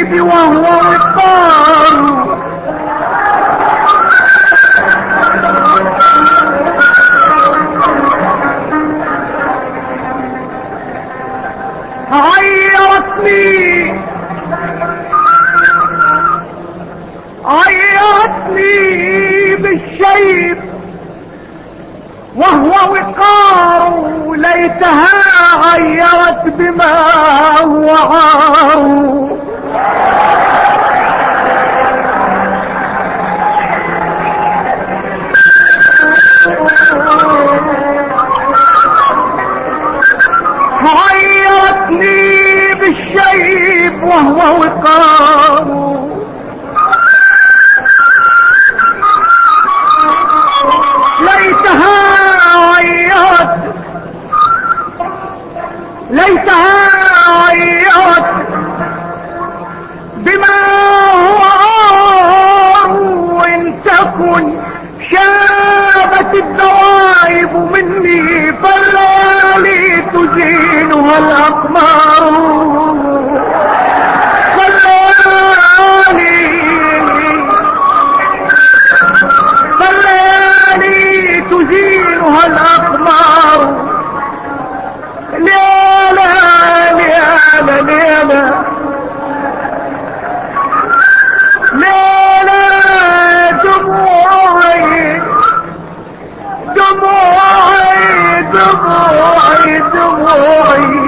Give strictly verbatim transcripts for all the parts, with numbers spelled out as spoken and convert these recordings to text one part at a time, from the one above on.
حبيبي وهو وقاره عيرتني عيرتني بالشيب وهو وقاره ليتها عيرت بما هو عاره عيرتني بالشيب وهو وقاره ليتها عيرت ليتها عيرت بما هو وإن تكن شابت الدوائب مني فالليالي تزينها الأقمار فالليالي فالليالي تزينها الأقمار ليلة ليلة ليلة ليلة دموعي دموعي دموعي دموعي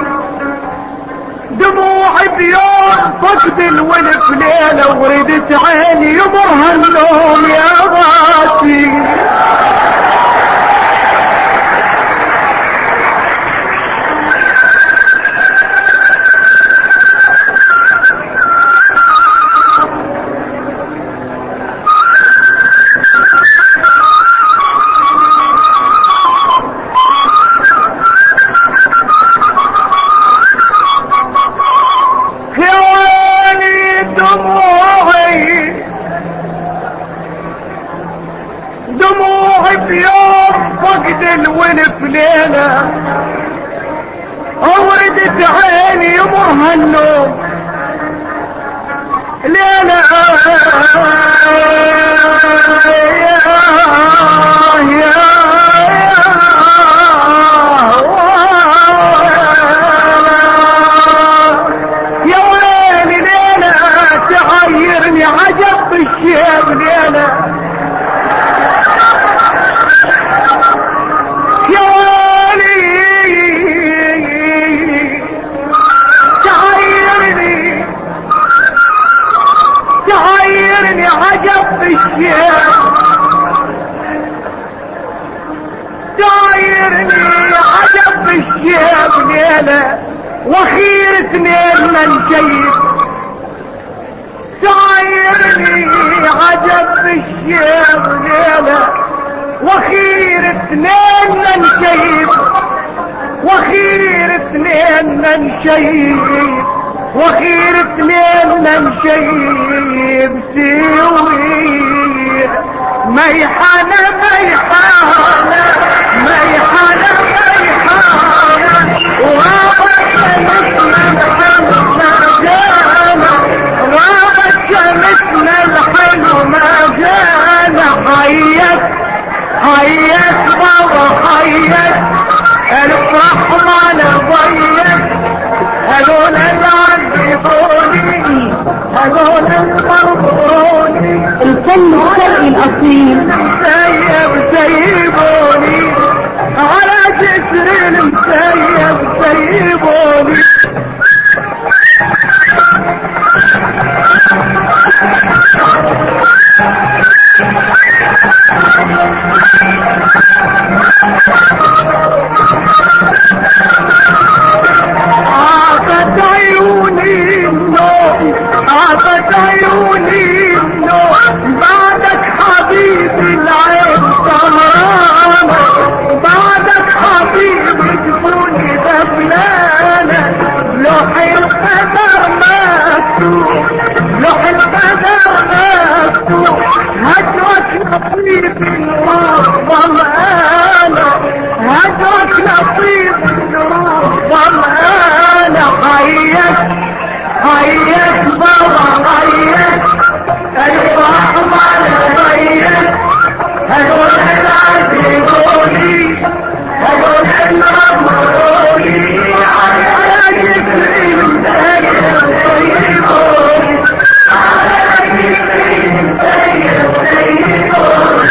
دموعي بيوم فقد الولف ليلة وردت عيني يمرها النوم يا غاسي الولف ليلة اوردت عيني يمرها النوم ليلة يا يا يا ويلي ليلة تعيرني عجب بالشيب ليلة تعيرني عجب بالشيب تعيرني عجب بالشيب ليلة واخير اثنين من شيب تعيرني عجب بالشيب ليلة واخير اثنين من شيب واخير اثنين من شيب واخير اثنين من شيب سوي ميحانة ميحانة ميحانة ميحانة وغابت مثل الحلو ما جانا غابت مثل الحلو ما جانا حيت حيت بابا حيت الافرح ما نضيت هذول العذبوني هذول المرضوني الفن الشرقي الاصيل مسيب سيبوني على جسر المسيب سيبوني عافت عيوني النوم عافت عيوني النوم بعدك حبيبي العين سهرانة بعدك حبيبي جفوني دفلانة لوح القدر مكتوب لوح القدر مكتوب هجرك نصيب الروح ظمآنة هجرك نصيب الروح ظمآنة حيت حيت البابا غير الرحمن غير هدول العزيزوني هدول الأمروني على جسرين سير سيروني على جسرين سير سيروني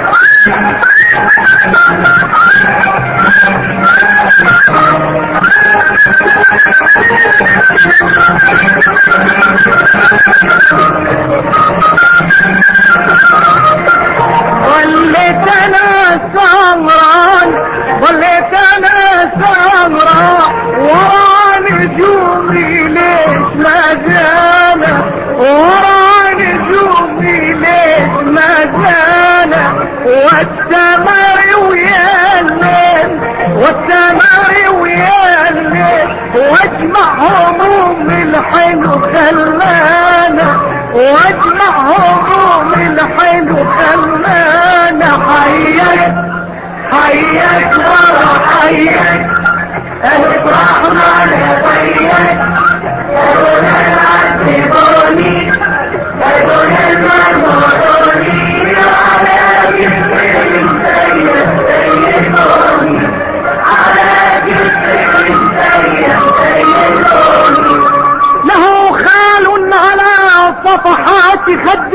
وليت انا سهران وليت انا سهران ورا نجومي ليش ما زالت ورا نجومي ليش ما زالت والسماء ويا الليل والسماء ويا الليل واجمع هموم الحلو خلانا واجمع هموم الحلو خلانا حيك حيك ورا حيك الرحمن حيك هدول العزيزوني هدول المرمروني على جسرين سير سيروني على جسرين سير سيروني له خال على صفحات خد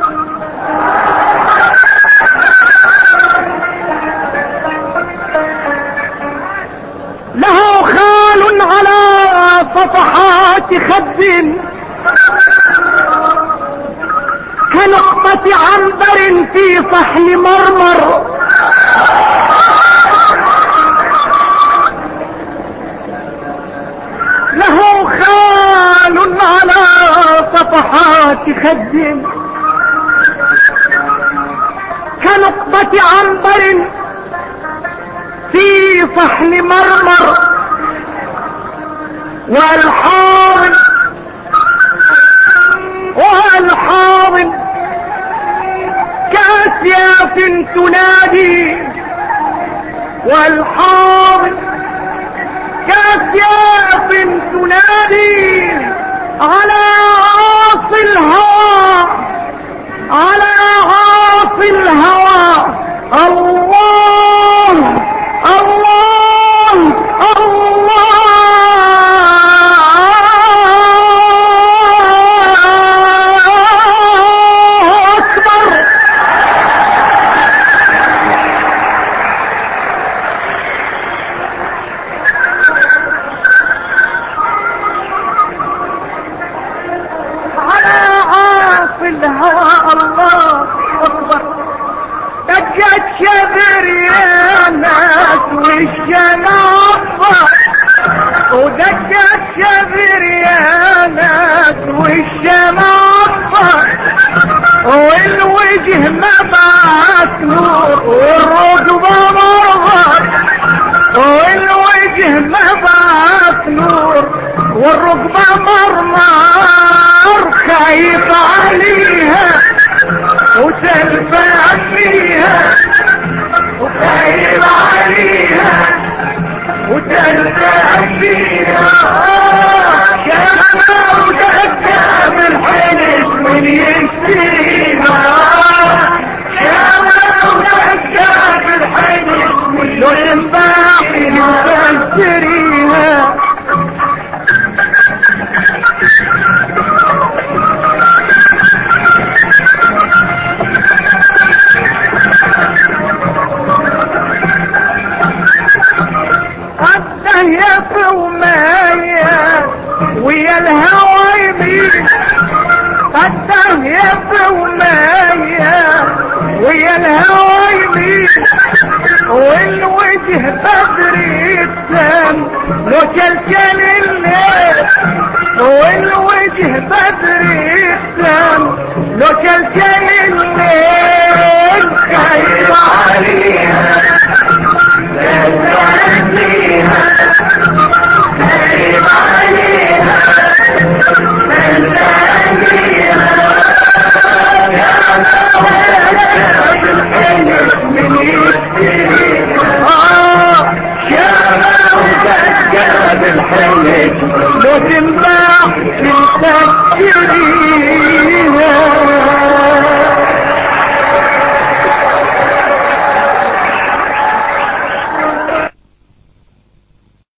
له خال على صفحات خد كنقطة عنبر في صحن مرمر له خال على صفحات خد كنقطة عنبر في صحن مرمر والحاضن والحاضن كاسياف تنادي والحاضن كاسياف تنادي على عاصي الهوى على عاصي الهوى الله الله الله أكبر على عاصي الهوى الله أكبر دقت شبر يا ناس والشنافة ودقت شبر يا ناس والشنافة والوجه مبعث نور والرقبة مرضت والوجه مبعث نور والرقبة مرمر خايف عليها وتنفع فيها وخايف عليها وتنفع فيها كما ودكا بالحنس من يشتريها كما ودكا بالحنس من ينباع يشتريها الدهية ومايا ويا الهوى يمين الدهية ومايا ويا الهوى يمين والوجه بدري التام لو كلكل الليل والوجه بدري التام لو كلكل الليل خايف عليها خايف عليها خايف عليها خايف عليها يا مولد الحلف من يشتريها اه يا مولد الحلف لو تنباع تنسى يغيب